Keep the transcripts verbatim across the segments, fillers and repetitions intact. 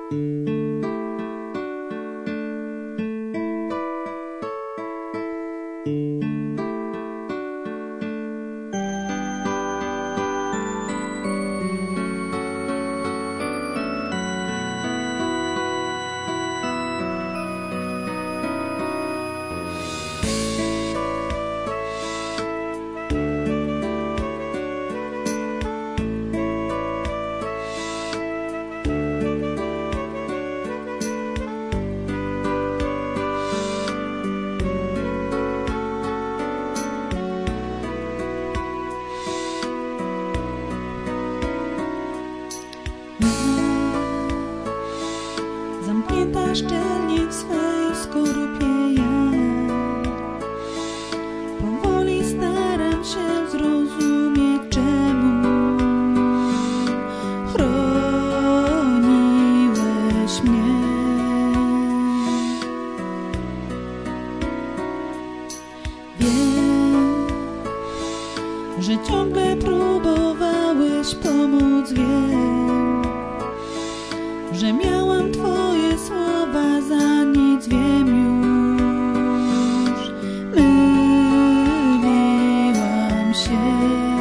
Zamknięta szczelnie w swej skorupie ja powoli staram się zrozumieć, czemu chroniłeś mnie. Wiem, że ciągle próbowałeś pomóc, wiem, że miałam Twoje słowa za nic, wiem już, myliłam się.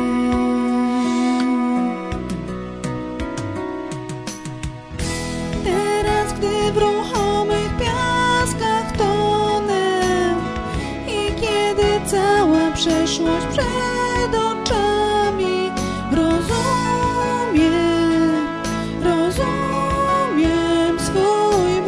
Teraz, gdy w ruchomych piaskach tonę i kiedy cała przeszłość przed oczami, rozumiem, rozumiem swój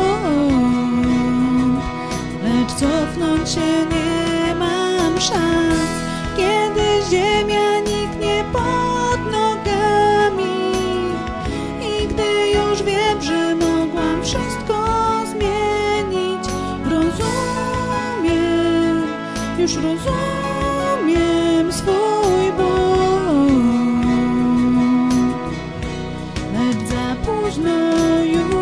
błąd, lecz cofnąć się nie mam szans, kiedy ziemia niknie pod nogami i gdy już wiem, że mogłam wszystko zmienić. Rozumiem, już rozumiem swój błąd, lecz za późno już.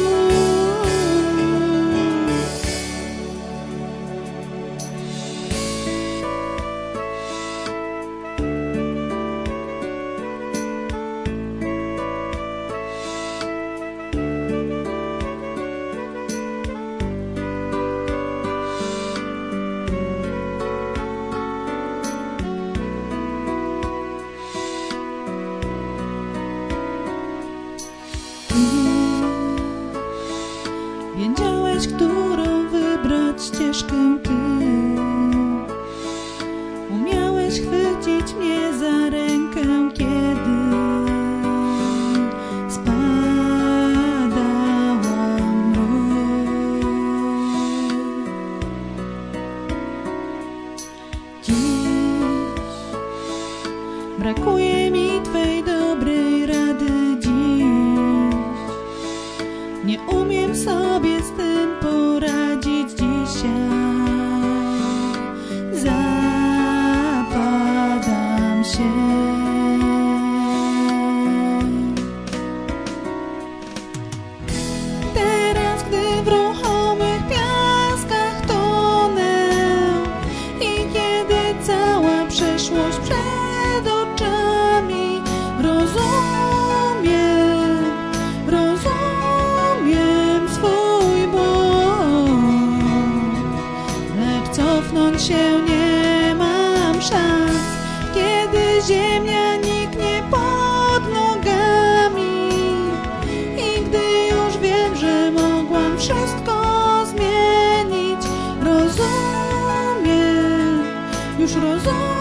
Wiedziałeś, którą wybrać ścieżkę Ty. Umiałeś chwycić mnie za rękę, kiedy spadałam mrok. Dziś brakuje mi Twej dobrej rady. Dziś nie umiem sobie z tym poradzić. Dzisiaj zapadam się. Teraz, gdy w ruchomych piaskach tonę i kiedy cała przeszłość przed oczami, rozumiem, rozumiem swój błąd, lecz cofnąć się nie mam szans, kiedy ziemia niknie pod nogami i gdy już wiem, że mogłam wszystko zmienić. Rozumiem, już rozumiem